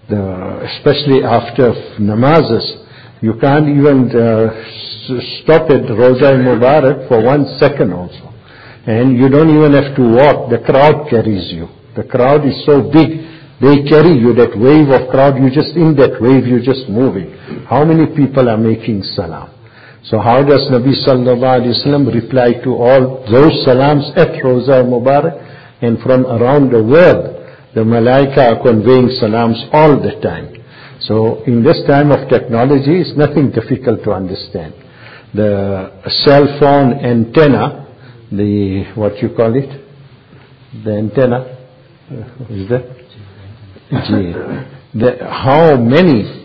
especially after namazes, you can't even stop at Roza Mubarak for 1 second also. And you don't even have to walk. The crowd carries you. The crowd is so big. They carry you, that wave of crowd. You just in that wave, you're just moving. How many people are making salam? So how does Nabi Sallallahu Alaihi Wasallam reply to all those salams at Roza Mubarak? And from around the world, the malaika are conveying salams all the time. So in this time of technology, it's nothing difficult to understand. The cell phone antenna, what you call it? The antenna, is that? How many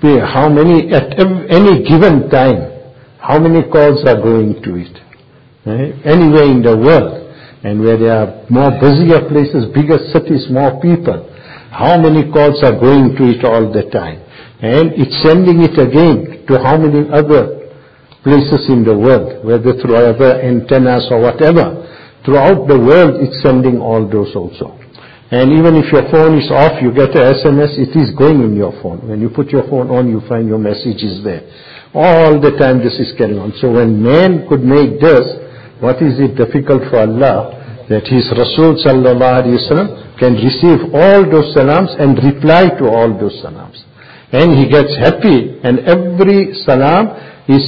at any given time, how many calls are going to it? Anywhere in the world. And where there are more busier places, bigger cities, more people, how many calls are going to it all the time? And it's sending it again to how many other places in the world, whether through other antennas or whatever. Throughout the world, it's sending all those also. And even if your phone is off, you get a SMS, it is going in your phone. When you put your phone on, you find your message is there. All the time this is carrying on. So when man could make this, what is it difficult for Allah that His Rasul Sallallahu Alaihi Wasallam can receive all those salams and reply to all those salams. And he gets happy, and every salam is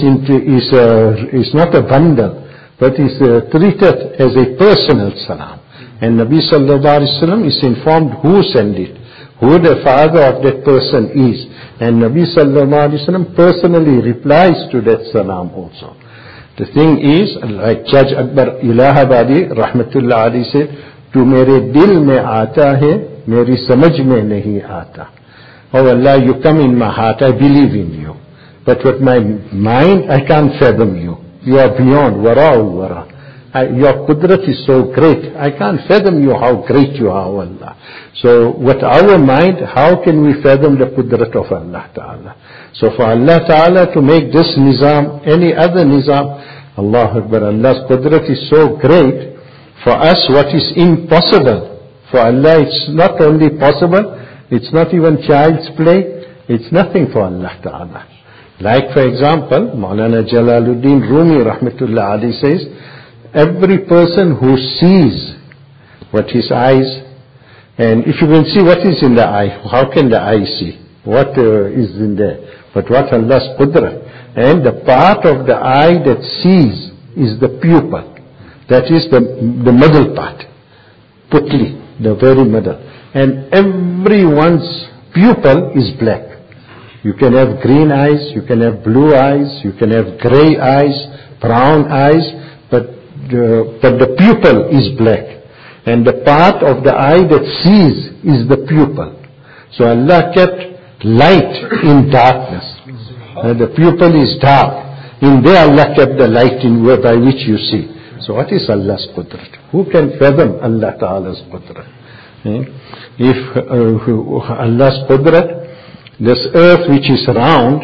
not a bundle, but is treated as a personal salam. And Nabi Sallallahu Alaihi Wasallam is informed who sent it, who the father of that person is. And Nabi Sallallahu Alaihi Wasallam personally replies to that salam also. The thing is, like Judge Akbar Ilahabadi, Rahmatullah Ali said, "Tu mere dil mein aata hai, meri samajh mein nahi aata." Oh Allah, you come in my heart, I believe in you. But with my mind, I can't fathom you. You are beyond, wara'ul wara. Your qudrat is so great. I can't fathom you how great you are, oh Allah. So with our mind, how can we fathom the qudrat of Allah Ta'ala? So for Allah Ta'ala to make this nizam, any other nizam, Allahu Akbar, Allah's qudrat is so great. For us, what is impossible, for Allah it's not only possible, it's not even child's play, it's nothing for Allah Ta'ala. Like for example, Maulana Jalaluddin Rumi Rahmatullah Ali says, every person who sees what his eyes, and if you can see what is in the eye, how can the eye see? What is in there? But what Allah's qudrat. And the part of the eye that sees is the pupil. That is the middle part. Putli, the very middle. And everyone's pupil is black. You can have green eyes, you can have blue eyes, you can have gray eyes, brown eyes, but the pupil is black. And the part of the eye that sees is the pupil. So Allah kept light in darkness. The pupil is dark. In there Allah kept the light in by which you see. So what is Allah's qudrat? Who can fathom Allah Ta'ala's qudrat? If Allah's qudrat, this earth which is round,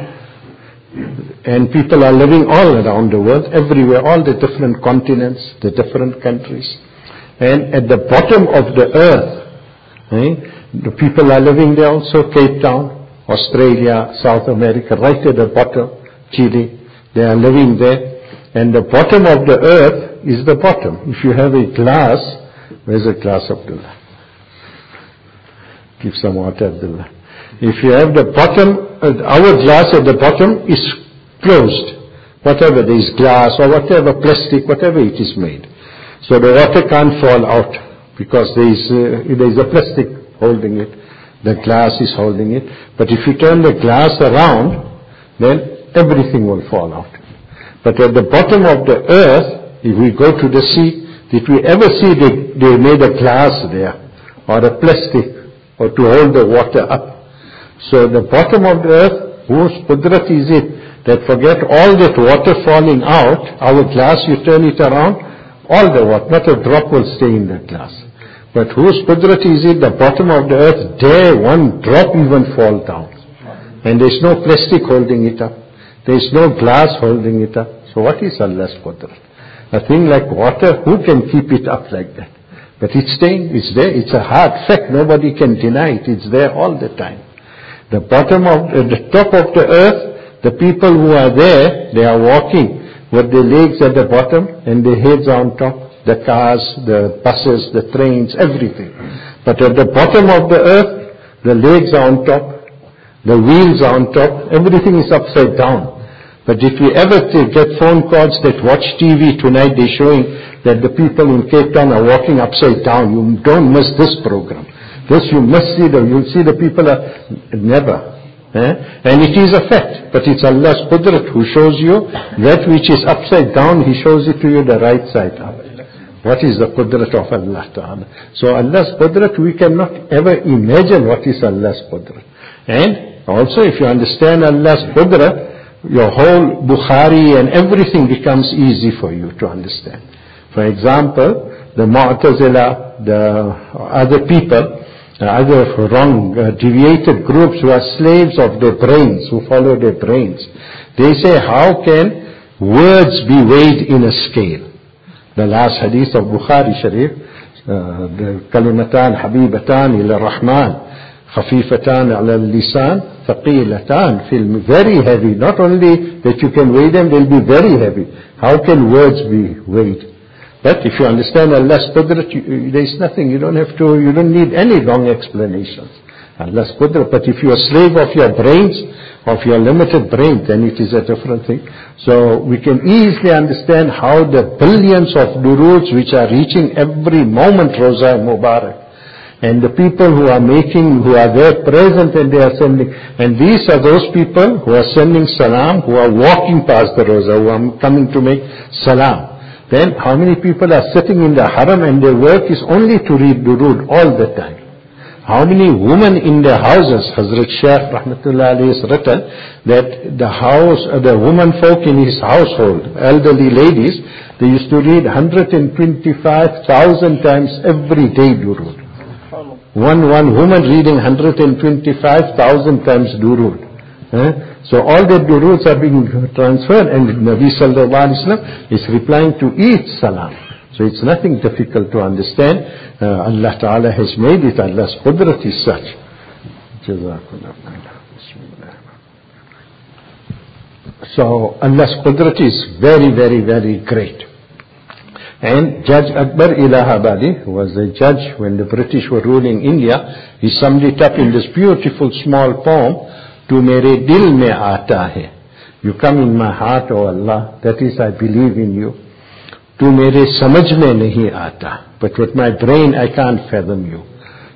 and people are living all around the world, everywhere, all the different continents, the different countries. And at the bottom of the earth, the people are living there also, Cape Town, Australia, South America, right at the bottom, Chile, they are living there. And the bottom of the earth is the bottom. If you have a glass, where's a glass, Abdullah? Give some water, Abdullah. If you have the bottom, our glass at the bottom is closed. Whatever, there is glass or whatever, plastic, whatever it is made. So the water can't fall out because there is a plastic holding it. The glass is holding it. But if you turn the glass around, then everything will fall out. But at the bottom of the earth, if we go to the sea, did we ever see they made a glass there or a plastic or to hold the water up? So the bottom of the earth, whose qudrat is it that forget all that water falling out, our glass, you turn it around, all the water, not a drop will stay in that glass. But whose qudrat is it, the bottom of the earth, dare one drop even fall down. And there's no plastic holding it up. There's no glass holding it up. So what is Allah's qudrat? A thing like water, who can keep it up like that? But it's staying, it's there, it's a hard fact, nobody can deny it, it's there all the time. The top of the earth, the people who are there, they are walking with their legs at the bottom and their heads on top. The cars, the buses, the trains, everything. But at the bottom of the earth, the legs are on top, the wheels are on top, everything is upside down. But if you ever get phone calls that watch TV tonight, they're showing that the people in Cape Town are walking upside down. You don't miss this program. This you must see. You'll see the people are never. And it is a fact. But it's Allah's Qudrat who shows you that which is upside down, He shows it to you the right side up. What is the Qudrat of Allah Ta'ala? So Allah's Qudrat, we cannot ever imagine what is Allah's Qudrat. And also if you understand Allah's Qudrat, your whole Bukhari and everything becomes easy for you to understand. For example, the Mu'tazila, the other people, other wrong, deviated groups who are slaves of their brains, who follow their brains. They say, how can words be weighed in a scale? The last hadith of Bukhari Sharif, the kalimatan habibatan ila Rahman, khafifatan ala lisan, thaqilatan, feel very heavy. Not only that you can weigh them, they'll be very heavy. How can words be weighed? But if you understand Allah's Qudrat, there's nothing, you don't need any long explanations. Allah's Qudrat. But if you're a slave of your brains, of your limited brain, then it is a different thing. So we can easily understand how the billions of duroods which are reaching every moment Roza Mubarak. And the people who are there present and they are sending. And these are those people who are sending salam, who are walking past the Roza, who are coming to make salam. Then how many people are sitting in the haram and their work is only to read durood all the time? How many women in their houses, Hazrat Shaykh Rahmatullah alayhi has written that the women folk in his household, elderly ladies, they used to read 125,000 times every day durood. One woman reading 125,000 times durood. So all the duroods are being transferred and Nabi Sallallahu Alaihi Wasallam is replying to each salam. So it's nothing difficult to understand. Allah Ta'ala has made it. Allah's Qudrat is such. So Allah's Qudrat is very, very, very great. And Judge Akbar Ilahabadi, who was a judge when the British were ruling India, he summed it up in this beautiful small poem, Tu mere dil mein aata hai. You come in my heart, O Allah, that is I believe in you. Tu mere samajh mein nahi aata. But with my brain I can't fathom you.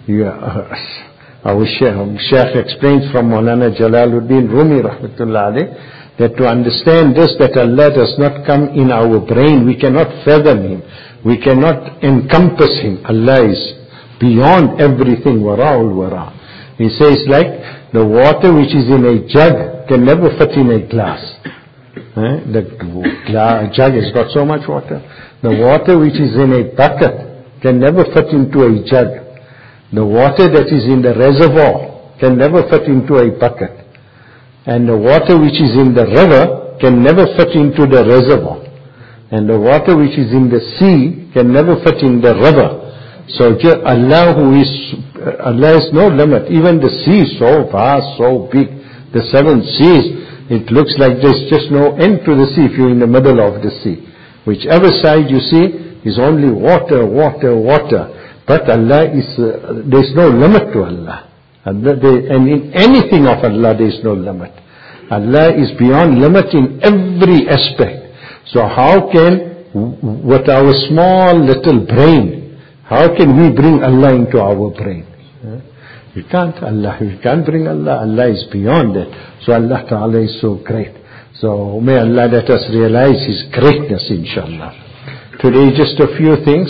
Our Shaykh explains from Maulana Jalaluddin Rumi Rahmatullah alayh, that to understand this, that Allah does not come in our brain, we cannot fathom Him, we cannot encompass Him. Allah is beyond everything, wara'ul wara'. He says like, the water which is in a jug can never fit in a glass. The jug has got so much water. The water which is in a bucket can never fit into a jug. The water that is in the reservoir can never fit into a bucket. And the water which is in the river can never fit into the reservoir. And the water which is in the sea can never fit in the river. So Allah has no limit. Even the sea is so vast, so big. The 7 seas, it looks like there's just no end to the sea if you're in the middle of the sea. Whichever side you see is only water, water, water. But Allah there's no limit to Allah. And in anything of Allah there is no limit. Allah is beyond limit in every aspect. So how can, with our small little brain, how can we bring Allah into our brain? We can't bring Allah. Allah is beyond that. So Allah Ta'ala is so great. So may Allah let us realize His greatness, inshallah. Today just a few things.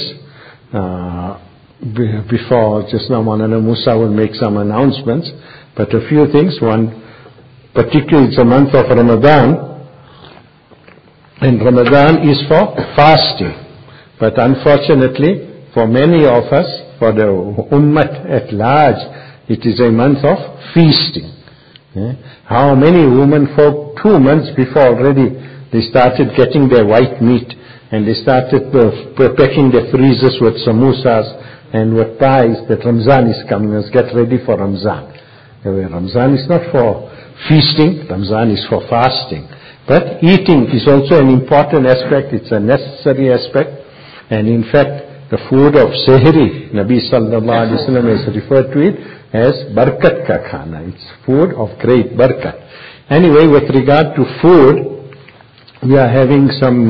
Before, just now Maulana Musa will make some announcements, but a few things. One, particularly it's a month of Ramadan, and Ramadan is for fasting. But unfortunately, for many of us, for the ummah at large, it is a month of feasting. How many women folk 2 months before already, they started getting their white meat, and they started packing their freezers with samosas, and with pies, that Ramzan is coming, let's get ready for Ramzan. Ramzan is not for feasting, Ramzan is for fasting. But eating is also an important aspect, it's a necessary aspect. And in fact, the food of Sehri, Nabi sallallahu alaihi wasallam has referred to it as barkat ka khana. It's food of great barkat. Anyway, with regard to food, we are having some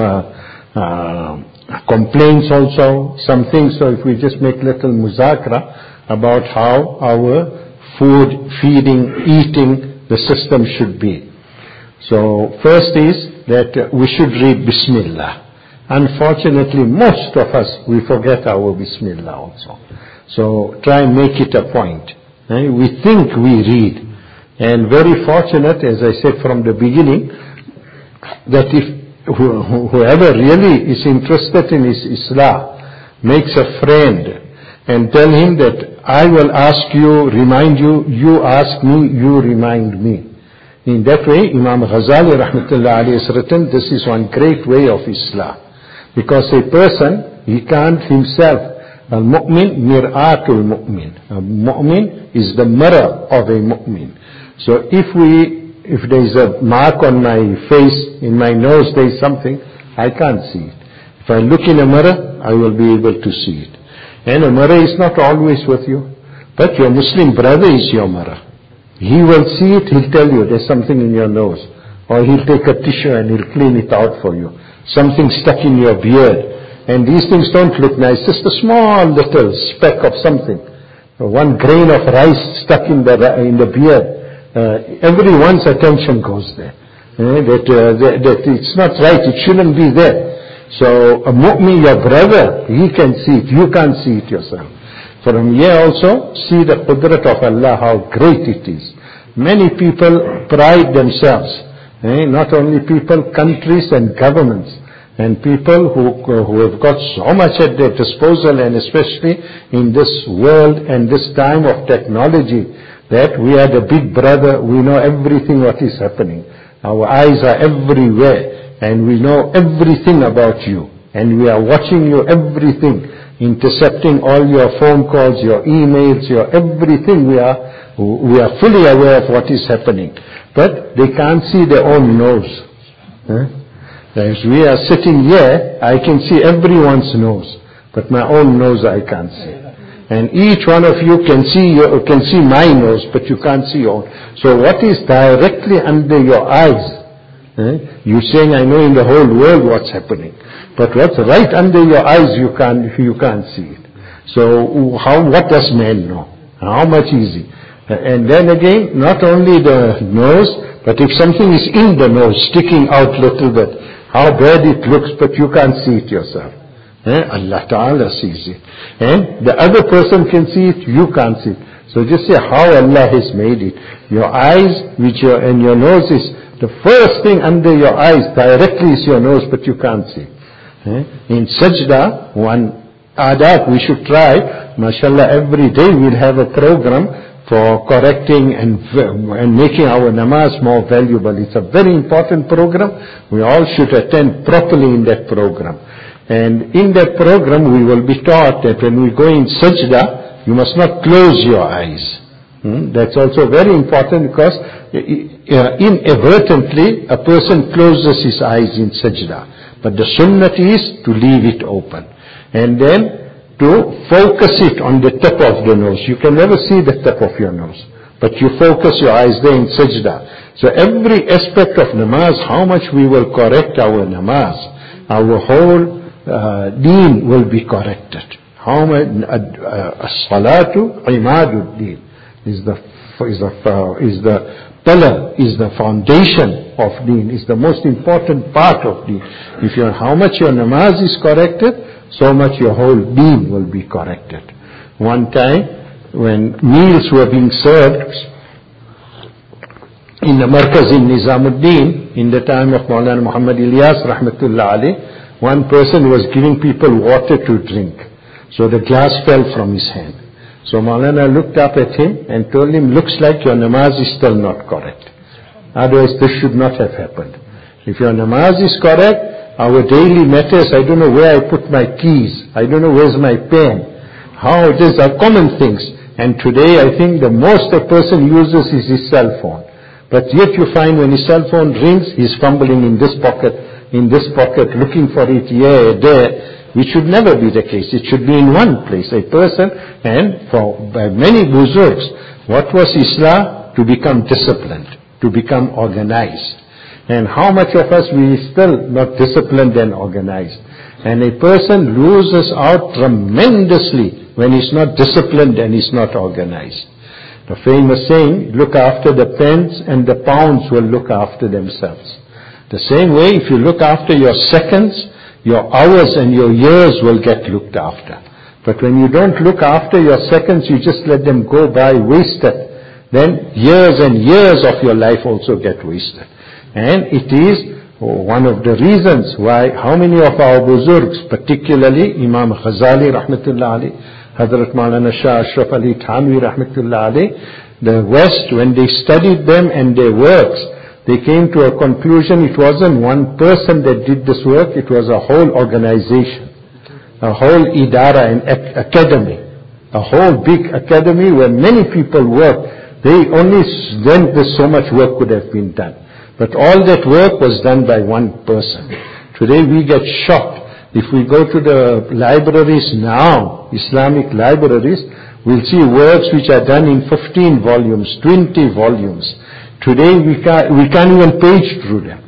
complaints also, some things. So if we just make little muzakra about how our food, feeding, eating, the system should be. So first is that we should read Bismillah. Unfortunately, most of us, we forget our Bismillah also. So try and make it a point. We think we read. And very fortunate, as I said from the beginning, that if whoever really is interested in his Islam makes a friend and tell him that I will ask you, remind you, you ask me, you remind me. In that way, Imam Ghazali rahmatullah alayhi has written, this is one great way of Islam. Because a person, he can't himself, al-mu'min mir'atul mu'min. A mu'min is the mirror of a mu'min. So if there is a mark on my face, in my nose there is something, I can't see it. If I look in a mirror, I will be able to see it. And a mirror is not always with you, but your Muslim brother is your mirror. He will see it, he'll tell you there's something in your nose. Or he'll take a tissue and he'll clean it out for you. Something stuck in your beard. And these things don't look nice, just a small little speck of something. One grain of rice stuck in the beard. Everyone's attention goes there. That it's not right, it shouldn't be there. So a mu'min, your brother, he can see it, you can't see it yourself. From here also, see the qudrat of Allah, how great it is. Many people pride themselves, not only people, countries and governments, and people who have got so much at their disposal, and especially in this world and this time of technology, that we are the big brother, we know everything what is happening. Our eyes are everywhere, and we know everything about you, and we are watching you everything, intercepting all your phone calls, your emails, your everything. We are fully aware of what is happening, but they can't see their own nose. As we are sitting here, I can see everyone's nose, but my own nose I can't see. And each one of you can see my nose, but you can't see your own. So what is directly under your eyes? You're saying, I know in the whole world what's happening. But what's right under your eyes, you can't see it. So what does man know? How much easy? And then again, not only the nose, but if something is in the nose, sticking out little bit, how bad it looks, but you can't see it yourself. Allah Ta'ala sees it. And the other person can see it, you can't see it. So just say how Allah has made it. Your eyes, and your nose is, the first thing under your eyes directly is your nose, but you can't see. In sajda, one adab we should try, mashallah, every day we'll have a program for correcting and making our namaz more valuable. It's a very important program. We all should attend properly in that program. And in that program we will be taught that when we go in sajda, you must not close your eyes. That's also very important, because inadvertently a person closes his eyes in sajda. But the sunnah is to leave it open. And then to focus it on the tip of the nose. You can never see the tip of your nose, but you focus your eyes there in sajda. So every aspect of namaz, how much we will correct our namaz, our whole deen will be corrected. How much as-salatu imadud deen is the pillar, is the foundation of deen, is the most important part of deen. How much your namaz is corrected, so much your whole deen will be corrected. One time, when meals were being served in the Markaz in Nizamuddin, in the time of Maulana Muhammad Ilyas rahmatullah alayh, one person was giving people water to drink. So the glass fell from his hand. So Maulana looked up at him and told him, looks like your namaz is still not correct. Otherwise this should not have happened. If your namaz is correct, our daily matters, I don't know where I put my keys, I don't know where's my pen, how it is, are common things. And today I think the most a person uses is his cell phone. But yet you find when his cell phone rings, he's fumbling in this pocket, looking for it here, there, which should never be the case. It should be in one place. A person, and by many buzurgs, what was Islam? To become disciplined, to become organized. And how much of us we still not disciplined and organized? And a person loses out tremendously when he's not disciplined and he's not organized. The famous saying, look after the pence and the pounds will look after themselves. The same way, if you look after your seconds, your hours and your years will get looked after. But when you don't look after your seconds, you just let them go by wasted. Then years and years of your life also get wasted. And it is one of the reasons why how many of our buzurgs, particularly Imam Ghazali rahmatullah alayh, Hazrat Maulana Shah Ashraf Ali Thanvi rahmatullah alayh, the West, when they studied them and their works, they came to a conclusion it wasn't one person that did this work, it was a whole organization, a whole idara and academy, a whole big academy where many people worked. They only then so much work could have been done. But all that work was done by one person. Today we get shocked. If we go to the libraries now, Islamic libraries, we'll see works which are done in 15 volumes, 20 volumes. Today we can't even page through them.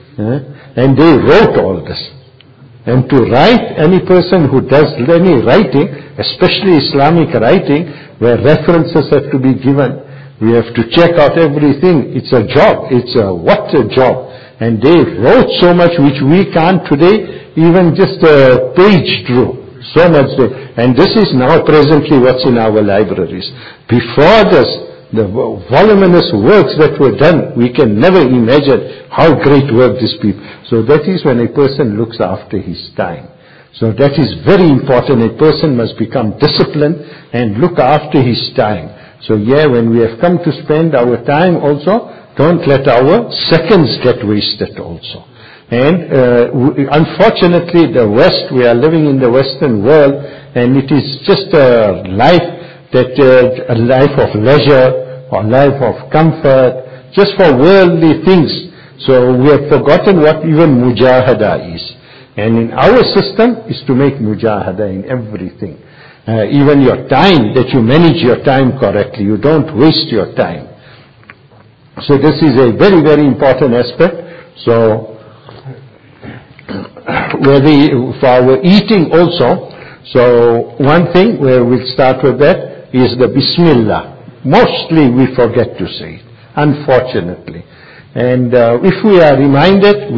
And they wrote all this. And to write, any person who does any writing, especially Islamic writing, where references have to be given, we have to check out everything. It's a job. What a job. And they wrote so much which we can't today even just page through. So much. And this is now presently what's in our libraries. Before this, the voluminous works that were done, we can never imagine how great work these people. So that is when a person looks after his time. So that is very important. A person must become disciplined and look after his time. So when we have come to spend our time also, don't let our seconds get wasted also. And unfortunately the West, we are living in the Western world, and it is just a life a life of leisure, or life of comfort, just for worldly things. So we have forgotten what even mujahada is. And in our system is to make mujahada in everything. Even your time, that you manage your time correctly. You don't waste your time. So this is a very, very important aspect. So, for our eating also, so one thing where we'll start with that is the Bismillah. Mostly we forget to say it, unfortunately. And if we are reminded,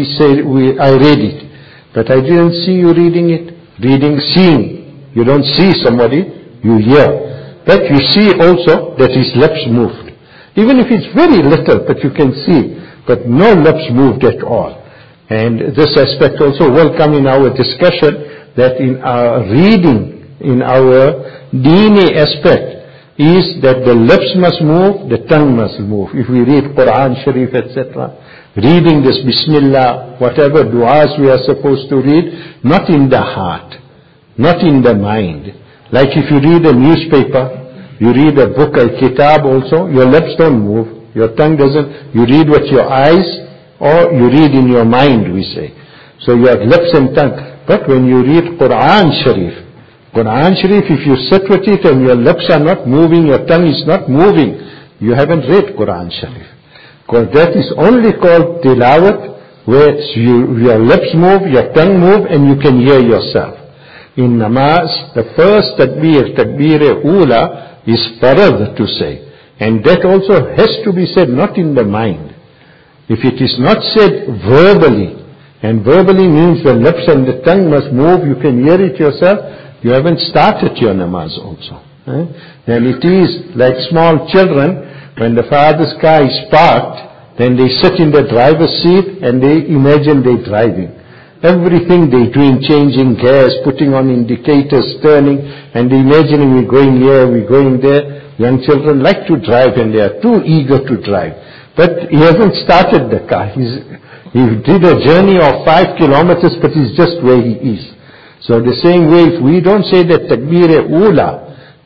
I read it. But I didn't see you reading it. Seeing. You don't see somebody, you hear. But you see also that his lips moved. Even if it's very little, but you can see. But no lips moved at all. And this aspect also will come in our discussion, that in our reading, in our Deeni aspect, is that the lips must move, the tongue must move. If we read Quran Sharif, etc., reading this Bismillah, whatever du'as we are supposed to read, not in the heart, not in the mind. Like if you read a newspaper, you read a book, a kitab also, your lips don't move, your tongue doesn't, you read with your eyes, or you read in your mind, we say. So your lips and tongue. But when you read Quran Sharif, if you sit with it and your lips are not moving, your tongue is not moving, you haven't read Quran Sharif. Because that is only called tilawat, where your lips move, your tongue move, and you can hear yourself. In namaz, the first takbir-e-ula, is farad to say. And that also has to be said not in the mind. If it is not said verbally, and verbally means the lips and the tongue must move, you can hear it yourself, you haven't started your namaz also. Then it is like small children, when the father's car is parked, then they sit in the driver's seat and they imagine they're driving. Everything they're doing, changing gears, putting on indicators, turning, and imagining we're going here, we're going there. Young children like to drive and they are too eager to drive. But he hasn't started the car. He did a journey of 5 kilometers, but he's just where he is. So the same way, if we don't say that takbir-e-ula,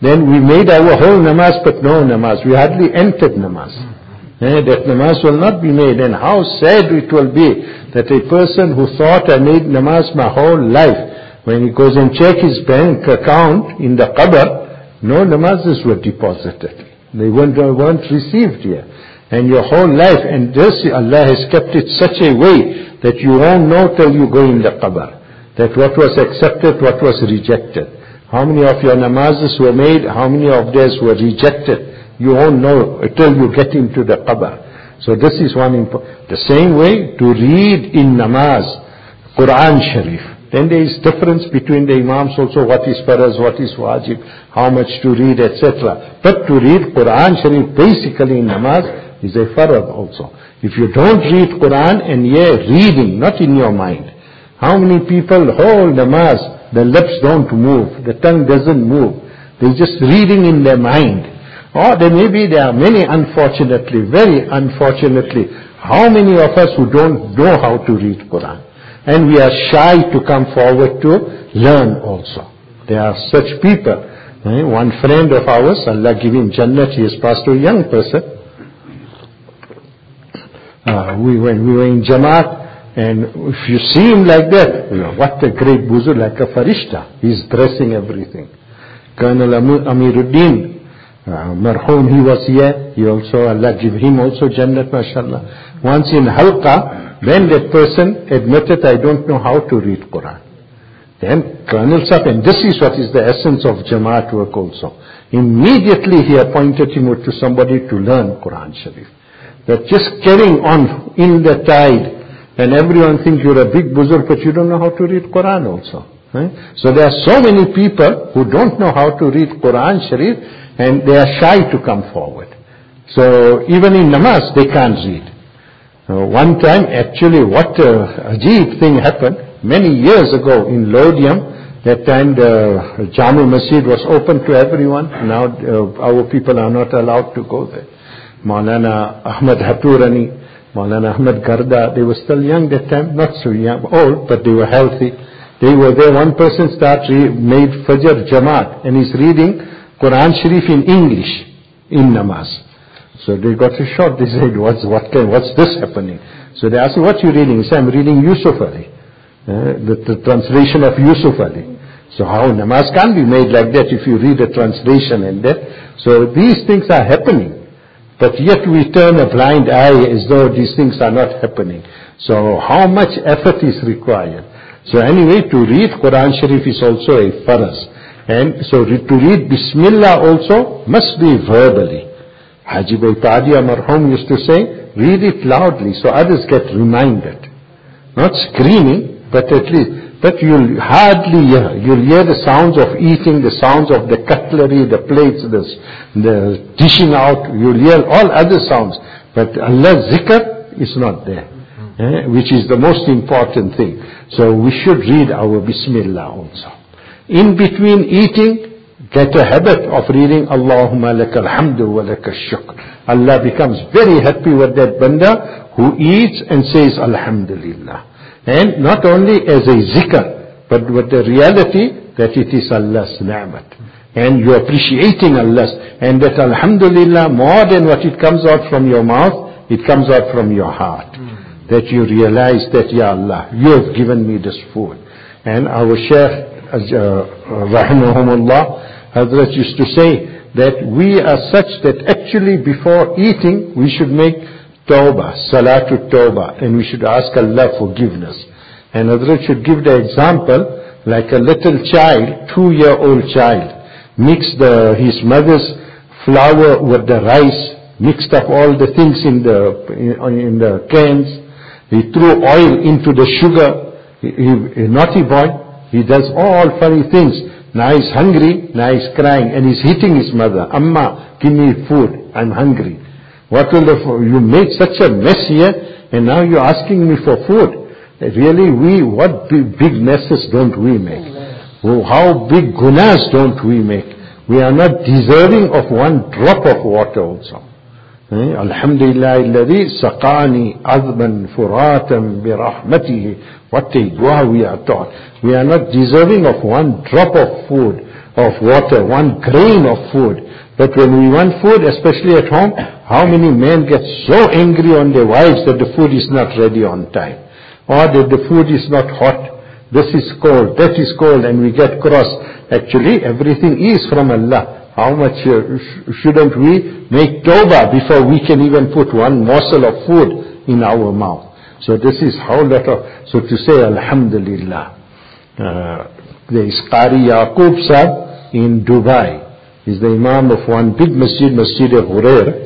Then we made our whole namaz, but no namaz. We hardly entered namaz. That namaz will not be made. And how sad it will be that a person who thought I made namaz my whole life, when he goes and check his bank account in the qabr, no namazes were deposited. They weren't received here. And your whole life, and this Allah has kept it such a way that you won't know till you go in the qabr, that what was accepted, what was rejected. How many of your namazes were made, how many of theirs were rejected. You won't know until you get into the qabr. So this is one important. The same way to read in namaz, Quran Sharif. Then there is difference between the imams also, what is faraz, what is wajib, how much to read, etc. But to read Quran Sharif basically in namaz is a farad also. If you don't read Quran and you're reading, not in your mind. How many people hold namaz, the lips don't move, the tongue doesn't move. They're just reading in their mind. Or there are many, unfortunately, very unfortunately, how many of us who don't know how to read Quran? And we are shy to come forward to learn also. There are such people. One friend of ours, Allah give him Jannat, he has passed to a young person. We were in Jamaat, and if you see him like that, what a great buzur, like a farishta. He's dressing everything. Colonel Amiruddin, Marhum, he was here. He also, Allah give him also Jannat, mashallah. Once in Halqa, when that person admitted, I don't know how to read Quran. Then Colonel Sahib, and this is what is the essence of Jamaat work also. Immediately he appointed him to somebody to learn Quran Sharif. That just carrying on in the tide, and everyone thinks you're a big buzurg, but you don't know how to read Quran also. So there are so many people who don't know how to read Quran Sharif, and they are shy to come forward. So even in namaz, they can't read. One time, actually, what ajib thing happened, many years ago in Lodium, that time the Jamul Masjid was open to everyone. Now our people are not allowed to go there. Maulana Ahmad Haturani, Maulana Ahmad Garda, they were still young that time, not so young, old, but they were healthy. They were there, one person made Fajr Jamaat, and he's reading Quran Sharif in English, in namaz. So they got a shock. They said, what's this happening? So they asked, what are you reading? He said, I'm reading Yusuf Ali, the translation of Yusuf Ali. So how namaz can't be made like that if you read a translation and that. So these things are happening. But yet we turn a blind eye as though these things are not happening. So how much effort is required? So anyway, to read Quran Sharif is also a faraz. And so to read Bismillah also must be verbally. Haji Bhai Padia Marhum used to say, read it loudly so others get reminded. Not screaming, but at least, but you'll hardly hear. You'll hear the sounds of eating, the sounds of the cutlery, the plates, the dishing out. You'll hear all other sounds. But Allah's zikr is not there, which is the most important thing. So we should read our Bismillah also. In between eating, get a habit of reading Allahumma lakal hamdu wa lakal shukr. Allah becomes very happy with that banda who eats and says Alhamdulillah. And not only as a zikr, but with the reality that it is Allah's ni'mat. And you're appreciating Allah's. And that Alhamdulillah, more than what it comes out from your mouth, it comes out from your heart. That you realize that, Ya Allah, you have given me this food. And our Shaykh, Rahimahumullah, Hazrat used to say that we are such that actually before eating, we should make tawbah, salatul tawbah, and we should ask Allah forgiveness. And Hazrat should give the example, like a little child, 2-year-old child, mixed his mother's flour with the rice, mixed up all the things in the cans. He threw oil into the sugar. A naughty boy. He does all funny things. Now he's hungry, now he's crying, and he's hitting his mother. Amma, give me food, I'm hungry. You made such a mess here, and now you're asking me for food. Really, what big messes don't we make? How big gunas don't we make? We are not deserving of one drop of water also. Alhamdulillah alladhi saqani azban furatan birahmatihi. What a dua we are taught. We are not deserving of one drop of food, of water, 1 grain of food. But when we want food, especially at home, how many men get so angry on their wives that the food is not ready on time, or that the food is not hot, this is cold, that is cold, and we get cross. Actually, everything is from Allah. How much shouldn't we make tawbah before we can even put 1 morsel of food in our mouth? So this is how so to say Alhamdulillah. There is Qari Yaqub Sahib in Dubai. He's the Imam of one big masjid, Masjid Ghurair.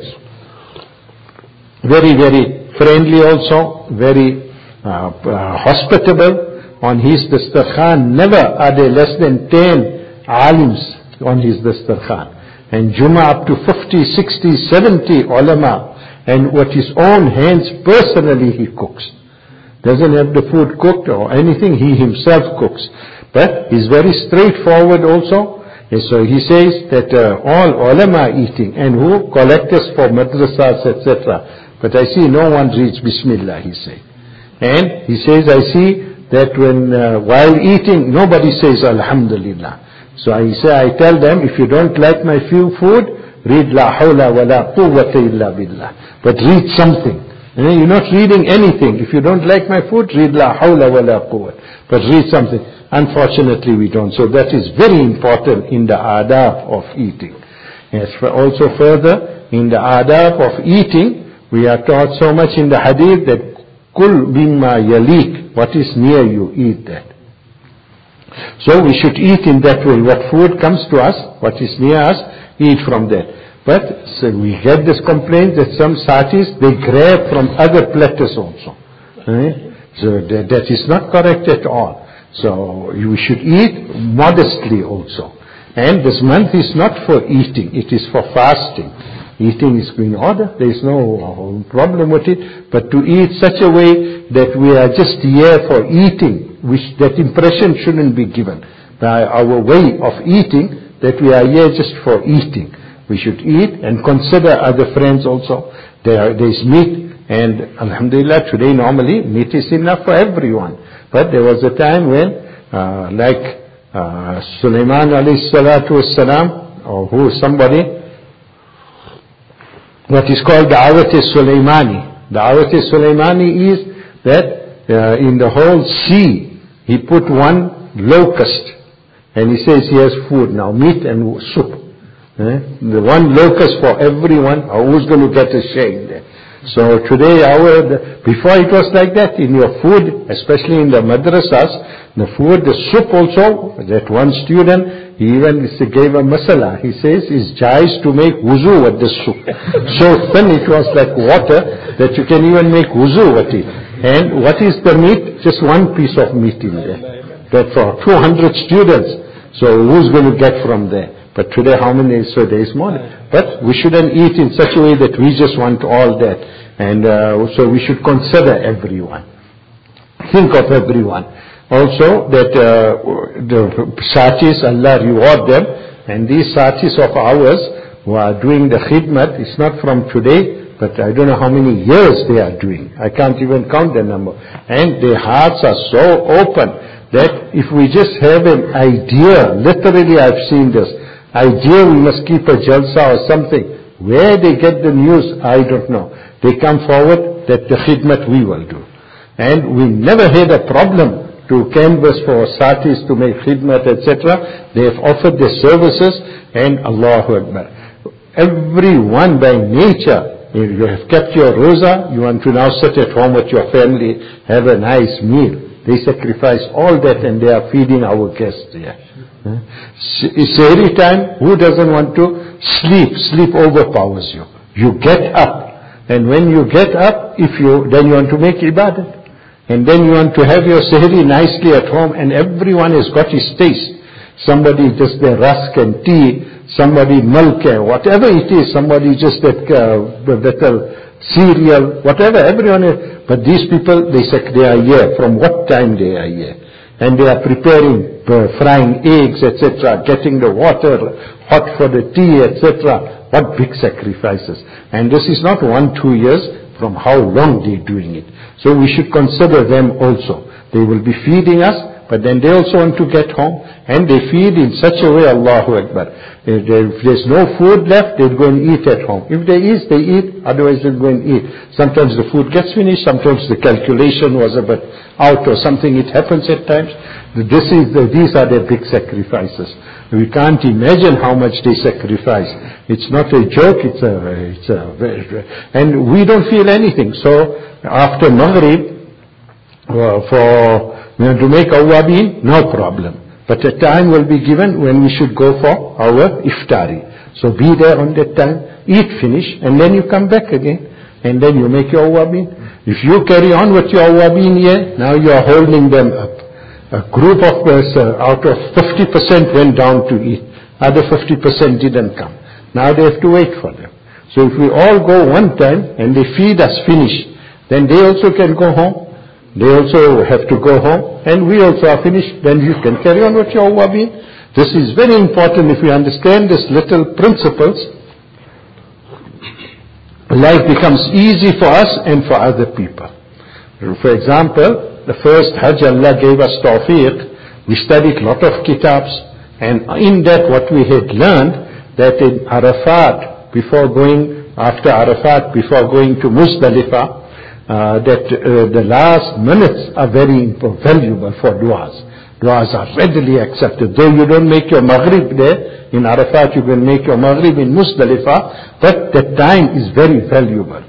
Very, very friendly also, very hospitable. On his dastarkhan, never are there less than 10 alims on his dastarkhan. And Jummah up to 50, 60, 70 ulama. And with his own hands personally he cooks. Doesn't have the food cooked or anything, he himself cooks. But he's very straightforward also. And so he says that all ulama eating, and who collect us for madrasas, etc. But I see no one reads Bismillah, he says. And he says, I see that when while eating, nobody says Alhamdulillah. So I tell them, if you don't like my food, read La hawla wa la quwwata illa billah. But read something. You're not reading anything. If you don't like my food, read La hawla wa la quwwata. But read something. Unfortunately, we don't. So that is very important in the adab of eating. Yes, also further, in the adab of eating, we are taught so much in the hadith that Kul bimma yalik, what is near you, eat that. So we should eat in that way. What food comes to us, what is near us, eat from that. But so we get this complaint that some satis, they grab from other platters also. Right? So that is not correct at all. So we should eat modestly also. And this month is not for eating, it is for fasting. Eating is in order, there is no problem with it, but to eat such a way that we are just here for eating, which that impression shouldn't be given by our way of eating, that we are here just for eating. We should eat and consider other friends also. There is meat, and Alhamdulillah, today normally meat is enough for everyone. But there was a time when, Sulaiman alayhi salatu wassalam, or somebody, what is called Da'awat-e-Sulaimani. Da'awat-e-Sulaimani is that in the whole sea, he put 1 locust, and he says he has food now, meat and soup. The 1 locust for everyone, who's going to get a share there? So today, before it was like that, in your food, especially in the madrasas, the food, the soup also, that one student, he even gave a masala. He says, it's jais to make wuzu with this soup. So then it was like water, that you can even make wuzu with it. And what is the meat? Just 1 piece of meat in there. That for 200 students. So who's going to get from there? But today how many? So there is more. But we shouldn't eat in such a way that we just want all that. And so we should consider everyone. Think of everyone. Also that the satis, Allah reward them. And these satis of ours who are doing the khidmat, it's not from today, but I don't know how many years they are doing. I can't even count the number. And their hearts are so open that if we just have an idea, literally I've seen this, idea we must keep a jalsa or something. Where they get the news, I don't know. They come forward that the khidmat we will do. And we never had a problem to canvas for satis to make khidmat, etc. They have offered their services, and Allahu Akbar. Everyone by nature, you have kept your roza, you want to now sit at home with your family, have a nice meal. They sacrifice all that and they are feeding our guests here. Sehri time, who doesn't want to sleep? Sleep overpowers you. You get up. And when you get up, then you want to make ibadat. And then you want to have your sehri nicely at home, and everyone has got his taste. Somebody just their rusk and tea, somebody milk, whatever it is, somebody just that cereal, whatever, everyone is. But these people, they are here. From what time they are here? And they are preparing, frying eggs, etc., getting the water hot for the tea, etc. What big sacrifices. And this is not 1-2 years, from how long they're doing it. So we should consider them also. They will be feeding us, but then they also want to get home, and they feed in such a way, Allahu Akbar. If there's no food left, they'll go and eat at home. If there is, they eat, otherwise they'll go and eat. Sometimes the food gets finished, sometimes the calculation was a bit out or something, it happens at times. These are their big sacrifices. We can't imagine how much they sacrifice. It's not a joke, and we don't feel anything. So after Maghrib, to make awwabin, no problem. But a time will be given when we should go for our iftari. So be there on that time, eat, finish, and then you come back again, and then you make your awwabin. If you carry on with your awwabin here, now you are holding them up. A group of out of 50% went down to eat. Other 50% didn't come. Now they have to wait for them. So if we all go one time and they feed us finish, then they also can go home. They also have to go home, and we also are finished. Then you can carry on with your awwabin. This is very important. If we understand these little principles, life becomes easy for us and for other people. For example, the first Hajj, Allah gave us tawfiq. We studied a lot of kitabs, and in that what we had learned, that in Arafat, after Arafat, before going to Muzdalifah, the last minutes are very valuable for du'as. Du'as are readily accepted. Though you don't make your Maghrib there, in Arafat you can make your Maghrib in Muzdalifah, but the time is very valuable.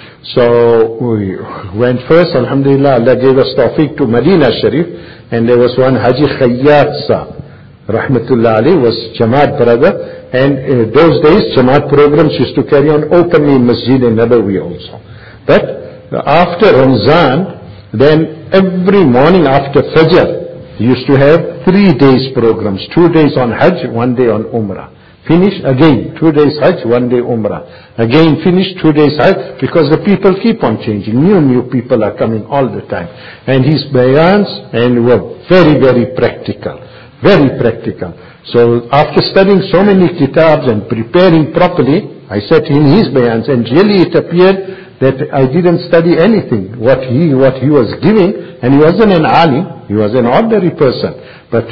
So we went first, alhamdulillah, Allah gave us tawfiq to Medina Sharif, and there was one Haji Khayyat Sahib, rahmatullah alayhi, was Jamaat brother, and those days Jamaat programs used to carry on openly in Masjid Nabawi also. But after Ramzan, then every morning after Fajr, he used to have 3 days programs, 2 days on Hajj, 1 day on Umrah. Finish again, 2 days Hajj, 1 day Umrah. Again finish, 2 days Hajj, because the people keep on changing. New people are coming all the time. And his bayans were very, very practical. Very practical. So after studying so many kitabs and preparing properly, I said in his bayans, and really it appeared that I didn't study anything. What he was giving, and he wasn't an alim, he was an ordinary person, but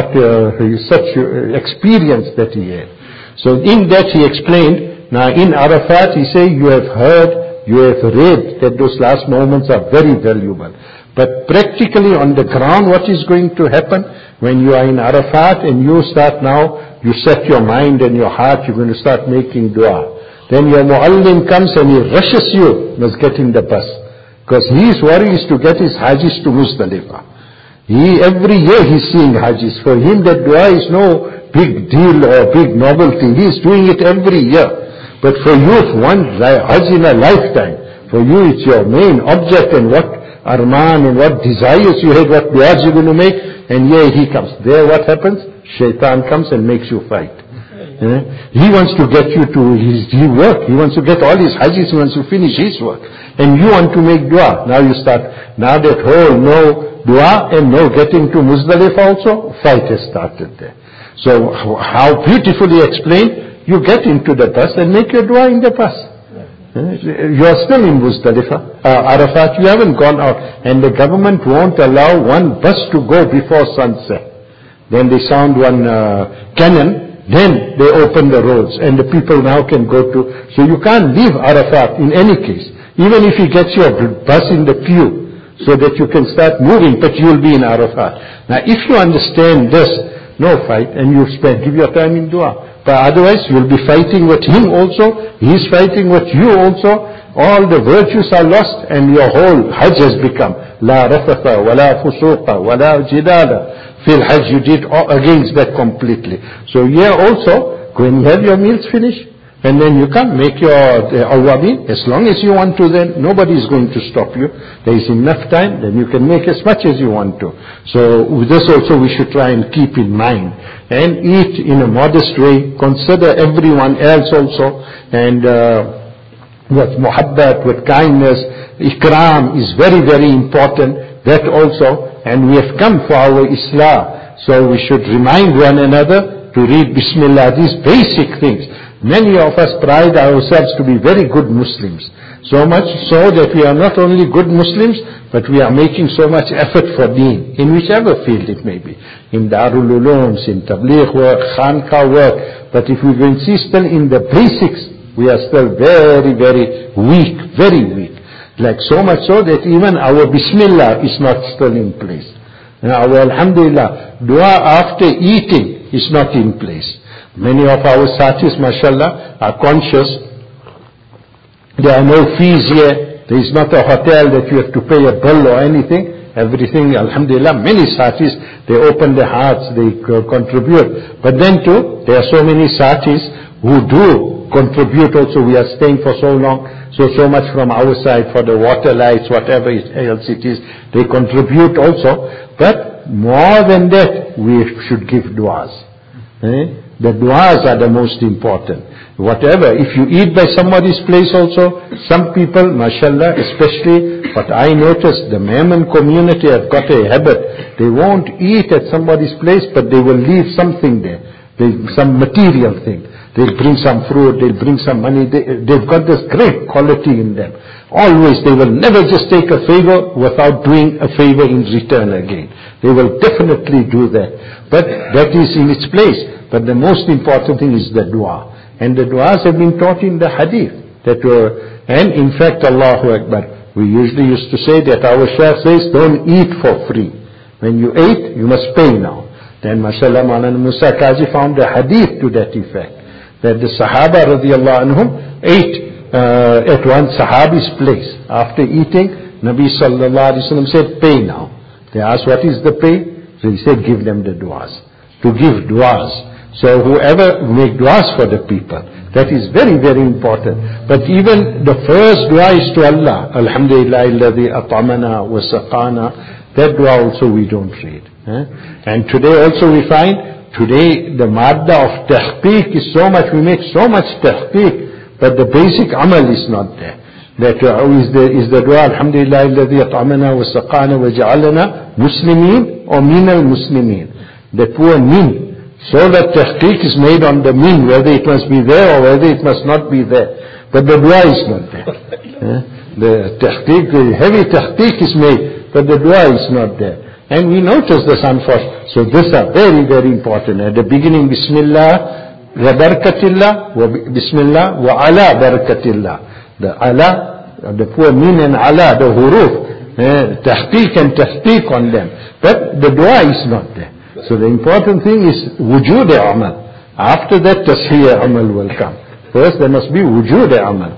such experience that he had. So in that he explained, now in Arafat he said, you have heard, you have read that those last moments are very valuable. But practically on the ground, what is going to happen when you are in Arafat and you start now, you set your mind and your heart, you're going to start making dua. Then your muallim comes and he rushes you, must get in the bus. Because his worry is to get his hajis to Muzdalifah. Every year he's seeing hajis. For him that dua is no big deal or big novelty. He's doing it every year. But for you, one hajj in a lifetime. For you it's your main object, and what arman and what desires you had, what duas you're going to make. And here he comes. There what happens? Shaitan comes and makes you fight. He wants to get you to his work. He wants to get all his hajjis. He wants to finish his work. And you want to make dua. Now you start. Now that whole no dua and no getting to Muzdalifah also, fight has started there. So how beautifully explained, you get into the bus and make your dua in the bus. You are still in Muzdalifah, Arafat, you haven't gone out. And the government won't allow one bus to go before sunset. Then they sound one cannon. Then they open the roads and the people now can go to, so you can't leave Arafat in any case. Even if he gets your bus in the queue so that you can start moving, but you'll be in Arafat. Now if you understand this, no fight, and you give your time in dua. But otherwise you'll be fighting with him also, he's fighting with you also. All the virtues are lost and your whole Hajj has become La rafatha, wala fusuqa, wala jidala. Fil Hajj, you did against that completely. So here also, when you have your meals finished, and then you can make your awwabin, as long as you want to, then nobody is going to stop you. There is enough time, then you can make as much as you want to. So this also we should try and keep in mind. And eat in a modest way, consider everyone else also, and with muhabbat, with kindness, ikram is very, very important. That also. And we have come for our Islah. So we should remind one another to read Bismillah, these basic things. Many of us pride ourselves to be very good Muslims. So much so that we are not only good Muslims, but we are making so much effort for deen, in whichever field it may be. In Darul Ulooms, in Tabligh work, Khanqa work. But if we insist still in the basics, we are still very, very weak, very weak. Like so much so that even our Bismillah is not still in place. And our Alhamdulillah, dua after eating is not in place. Many of our satis, mashallah, are conscious. There are no fees here. There is not a hotel that you have to pay a bill or anything. Everything, alhamdulillah, many satis, they open their hearts, they contribute. But then too, there are so many satis who do contribute also. We are staying for so long, so much from our side for the water lights, whatever else it is, they contribute also. But more than that, we should give du'as. The du'as are the most important. Whatever, if you eat by somebody's place also, some people, mashallah, especially, what I noticed, the Memon community have got a habit. They won't eat at somebody's place, but they will leave something there. Some material thing. They'll bring some fruit, they'll bring some money. They've got this great quality in them. Always, they will never just take a favor without doing a favor in return again. They will definitely do that. But that is in its place. But the most important thing is the dua. And the du'as have been taught in the hadith. And in fact, Allahu Akbar, we usually used to say that our Shaykh says, don't eat for free. When you ate, you must pay now. Then mashallah, Maulana Musa Qazi found a hadith to that effect. That the Sahaba radiallahu anhum ate at one Sahabi's place. After eating, Nabi sallallahu alayhi wa sallam said, pay now. They asked, what is the pay? So he said, give them the du'as. To give du'as. So whoever make du'as for the people, that is very, very important. But even the first dua is to Allah. Alhamdulillah alladhi at'amana wa saqana. That dua also we don't read. And today also we find, today the madda of tahqiq is so much, we make so much tahqiq, but the basic amal is not there. That is the dua, Alhamdulillah alladhi at'amana wa saqana wa ja'alana muslimin or minal muslimin. The poor min. So that tahqiq is made on the min, whether it must be there or whether it must not be there. But the dua is not there. The tahqiq, the heavy tahqiq is made, but the dua is not there. And we notice this unfortunately. So these are very, very important. At the beginning, Bismillah wa barakatillah, Bismillah wa ala barakatillah. The ala, the poor min and ala, the huruf, tahqiq and tahqiq on them. But the dua is not there. So the important thing is wujud amal. After that, tasheer amal will come. First, there must be wujud amal.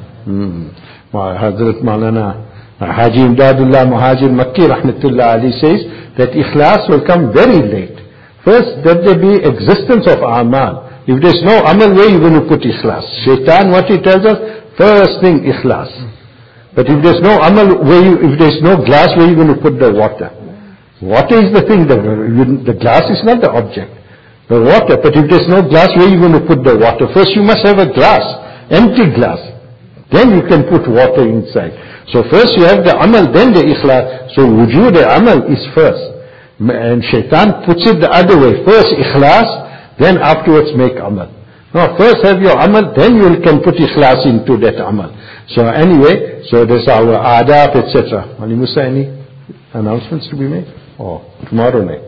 Hazrat Maulana Haji Imdadullah Muhajir Makki Rahmatullah Ali says that ikhlas will come very late. First, that there be existence of amal. If there's no amal, where are you going to put ikhlas? Shaitan, what he tells us? First thing, ikhlas. But if there's no amal, if there's no glass, where are you going to put the water? Water is the thing, the glass is not the object. The water, but if there's no glass, where are you going to put the water? First you must have a glass, empty glass. Then you can put water inside. So first you have the amal, then the ikhlas. So wujud amal is first. And shaitan puts it the other way. First ikhlas, then afterwards make amal. No, first have your amal, then you can put ikhlas into that amal. So anyway, so there's our adab, etc. Ali Musa, any announcements to be made? Oh, tomorrow night.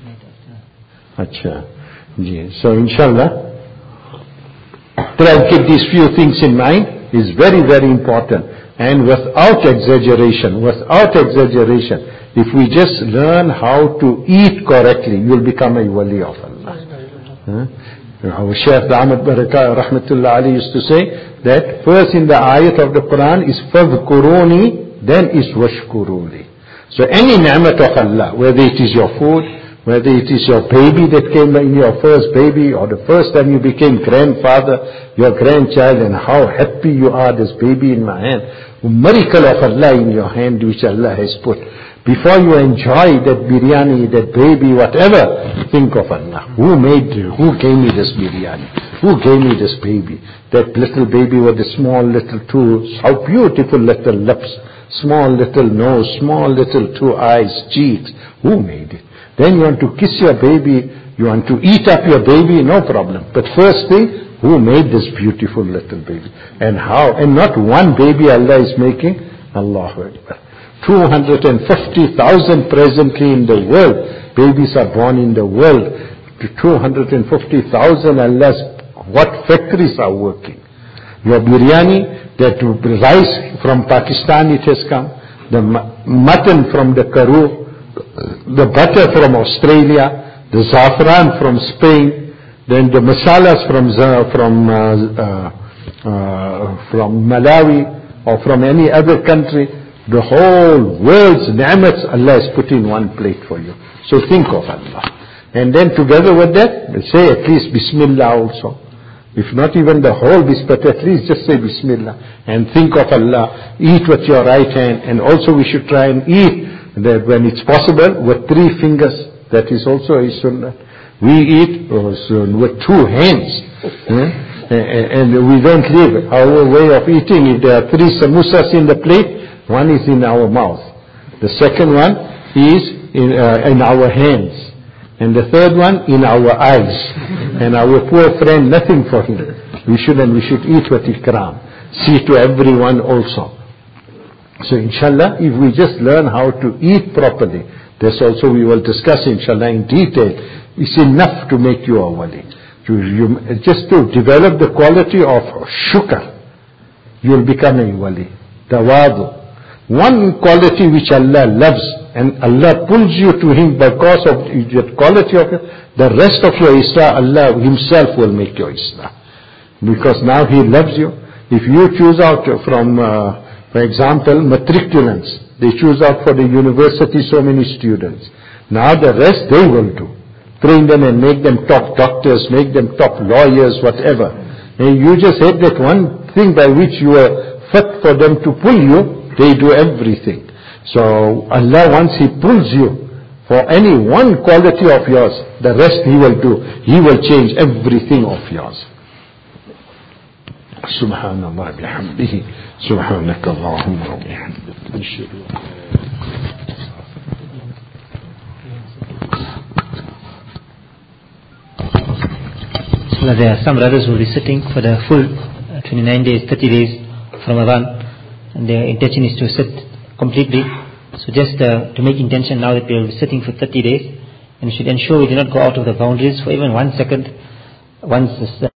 Acha. So inshallah, try to keep these few things in mind is very, very important. And without exaggeration, if we just learn how to eat correctly, you will become a wali of Allah. Our Shaykh Ahmad Barakah Rahmatullah Ali used to say that first in the ayat of the Quran is fadhkuruni, then is washkuruli. So any ni'mat of Allah, whether it is your food, whether it is your baby that came in, your first baby, or the first time you became grandfather, your grandchild, and how happy you are, this baby in my hand, a miracle of Allah in your hand which Allah has put. Before you enjoy that biryani, that baby, whatever, think of Allah. Who gave me this biryani? Who gave me this baby? That little baby with the small little two, how beautiful little lips. Small little nose, small little two eyes, cheeks. Who made it? Then you want to kiss your baby, you want to eat up your baby, no problem. But first thing, Who made this beautiful little baby? And how? And not one baby Allah is making. Allahu Akbar. 250,000 presently in the world. Babies are born in the world. To 250,000 Allah's, what factories are working? Your biryani, that rice from Pakistan it has come. The mutton from the Karoo. The butter from Australia. The saffron from Spain. Then the masalas from Malawi or from any other country. The whole world's ni'mats Allah has put in one plate for you. So think of Allah. And then together with that, say at least Bismillah also. If not even the whole but at least just say Bismillah. And think of Allah. Eat with your right hand. And also we should try and eat that when it's possible with 3 fingers. That is also a sunnah. We eat with 2 hands. And we don't leave our way of eating. If there are 3 samosas in the plate, one is in our mouth. The second one is in our hands. And the third one in our eyes. And our poor friend, nothing for him. We should eat with ikram. See to everyone also. So inshallah, if we just learn how to eat properly, this also we will discuss inshallah in detail. It's enough to make you a wali. Just to develop the quality of shukr, you'll become a wali. Tawadu. One quality which Allah loves, and Allah pulls you to Him because of the quality of it, the rest of your Islah, Allah Himself will make your Islah. Because now He loves you. If you choose out from, for example, matriculants, they choose out for the university so many students. Now the rest they will do. Train them and make them top doctors, make them top lawyers, whatever. And you just had that one thing by which you are fit for them to pull you, they do everything. So Allah, once He pulls you for any one quality of yours, the rest He will do. He will change everything of yours. Subhanallah bihamdihi. Subhanaka Allahumma wa bihamdika. There are some brothers who will be sitting for the full 29 days, 30 days from Ramadan, and their intention is to sit completely. So just to make intention now that we will be sitting for 30 days, and we should ensure we do not go out of the boundaries for even 1 second once this